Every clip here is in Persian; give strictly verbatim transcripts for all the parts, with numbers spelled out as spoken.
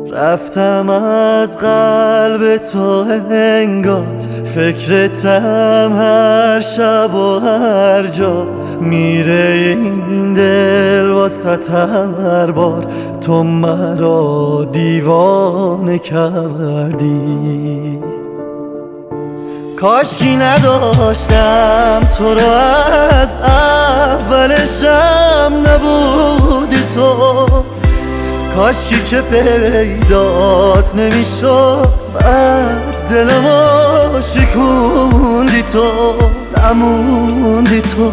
رفتم از قلب تو انگار، فکرتم هر شب و هر جا. میره این دل واسط هر بار، تو مرا دیوانه کردی. کاشکی نداشتم تو رو از اولشم نبودی تو، کاشکی که پیدات نمیشد بعد دلمو شکوندی تو، نموندی تو.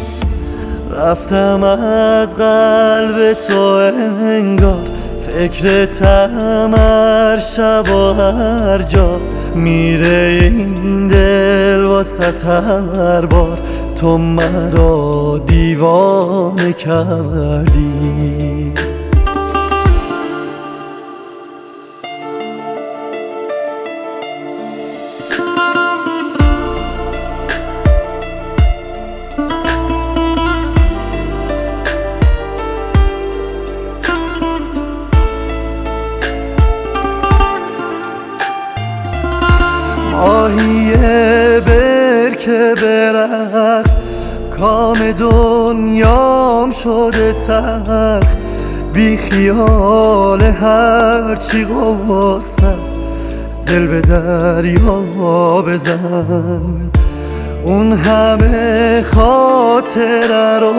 رفتم از قلب تو انگار، فکرتم هر شب و هر جا. میره این دل واسط هر بار، تو مرا دیوانه کردی. ماهی برکه برقص، کام دنیام شده تلخ. بی خیال هرچی غصه است، دل به دریا بزن. اون همه خاطره رو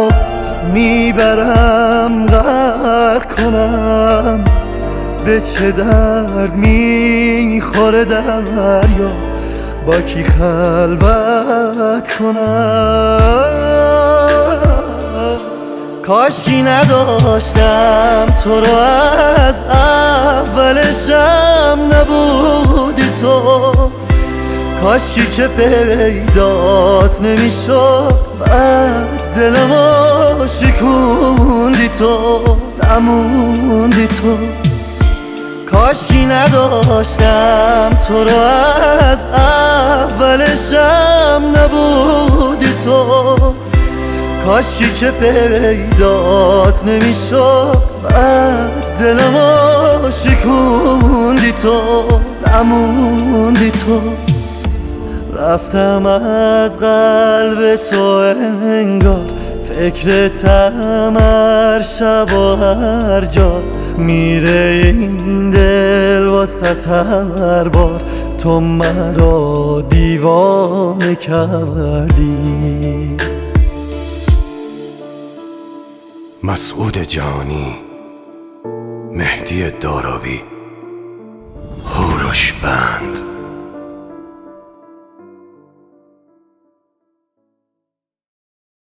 میبرم غرق کنم. به چه درد میخوره دریا، با کی خلوت کنم. کاشکی نداشتم تو رو از اولشم نبودی تو، کاشکی که پیدات نمیشد بعد دلمو شکوندی تو، نموندی تو. کاشکی نداشتم تو رو از اولشم نبودی تو، کاشکی که پیدات نمیشد بعد دلمو شکوندی تو، نموندی تو. رفتم از قلب تو انگار، فکرتم هر شب و هر جا. میره این دل واسط هر بار، تو مرا دیوانه کردی. مسعود جانی، مهدی دارابی، هوروش بند.